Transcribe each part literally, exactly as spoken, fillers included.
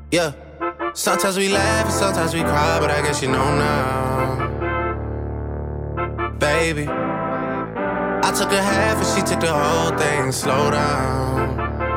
Yeah. Sometimes we laugh and sometimes we cry, but I guess you know now. Baby, I took a half and she took the whole thing. Slow down.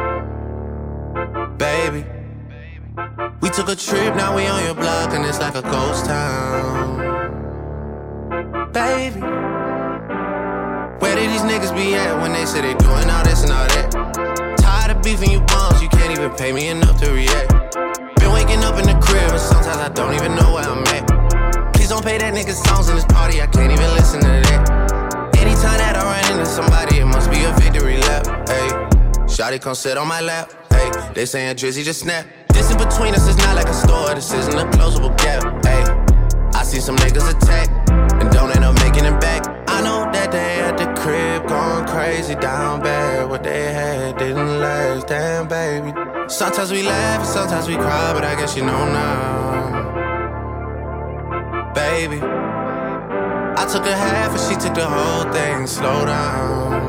Baby, we took a trip, now we on your block and it's like a ghost town. Baby, where did these niggas be at when they say they doing all this and all that? Tired of beefing you bums, you can't even pay me enough to react. Been waking up in the crib and sometimes I don't even know where I'm at. Please don't pay that nigga songs in this party, I can't even listen to that. Anytime that I run into somebody, it must be a victory lap. Ayy, shawty come sit on my lap. Ayy, they saying Drizzy just snap. This in between us is not like a store, this isn't a closable gap. Ayy, I see some niggas attack and don't end up making it back. I know that they at the crib going crazy down bad. What they had didn't last, damn baby. Sometimes we laugh and sometimes we cry, but I guess you know now. Baby, I took a half and she took the whole thing. Slow down.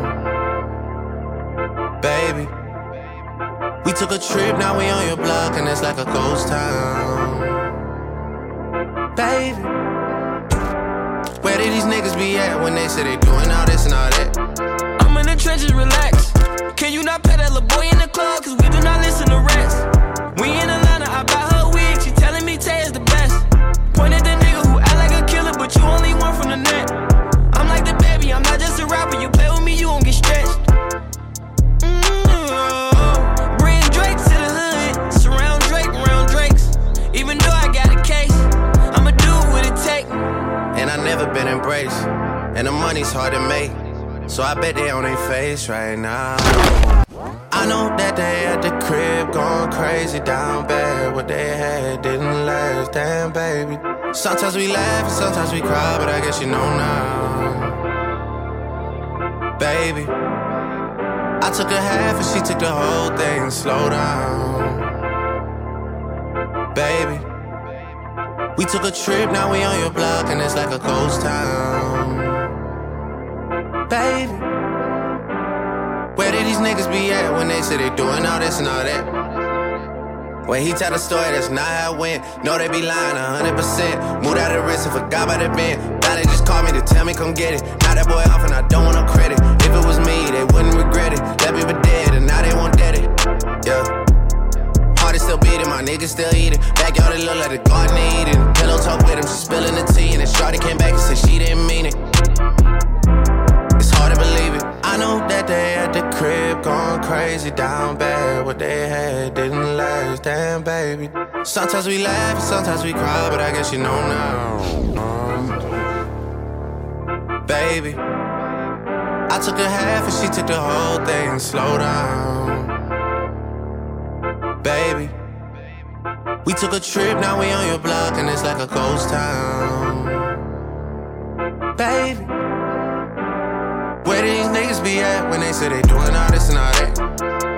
Baby, we took a trip, now we on your block and it's like a ghost town. Baby, where did these niggas be at when they say they doing all this and all that? I'm in the trenches, relax. Can you not pet that little boy in the club? Cause we do not listen to rats. We in Atlanta, I buy her wig, she telling me Tay is the best. Point at the nigga who act like a killer, but you only one from the net. I'm like the baby, I'm not just a rapper. You play with me, you gon' get stretched. Mm-hmm. Bring Drake to the hood, surround Drake around Drakes. Even though I got a case, I'ma do what it take. And I never been embraced, and the money's hard to make, so I bet they on their face right now. I know that they at the crib going crazy down bad. What they had didn't last, damn baby. Sometimes we laugh and sometimes we cry, but I guess you know now. Baby, I took a half and she took the whole thing. Slow down. Baby, we took a trip, now we on your block and it's like a ghost town. Baby, where did these niggas be at when they say they doing all this and all that? When he tell the story, that's not how it went. No, they be lying one hundred percent. Moved out of the wrist and forgot about the bend. Now they just call me to tell me come get it. Now that boy off and I don't want no credit. If it was me, they wouldn't regret it. Left me for dead and now they won't dead it. Yeah. Heart is still beating, my niggas still eating. Backyard it look like the garden eating. Pillow talk with him, she spilling the tea. And then shorty came back and said she didn't mean it. It's hard to believe it. I know that they at the crib going crazy down bad. What they had didn't last, damn baby. Sometimes we laugh and sometimes we cry, but I guess you know now. Um, baby, I took a half and she took the whole thing. Slow down. Baby, we took a trip, now we on your block and it's like a ghost town. Baby, where did these niggas be at when they say they doing all this and all that?